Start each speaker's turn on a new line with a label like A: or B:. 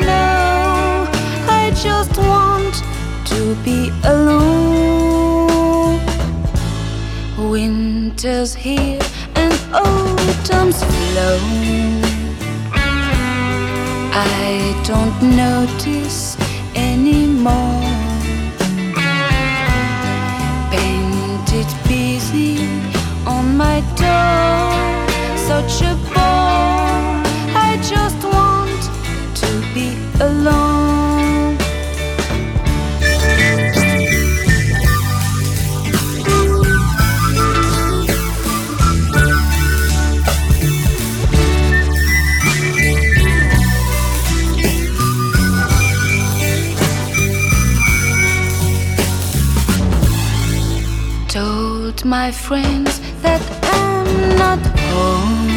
A: know. I just want to be alone. Winter's here and autumn's flown. I don't notice anymore. Painted busy on my door, such a bore. I just want to be alone. Told my friends that I'm not home.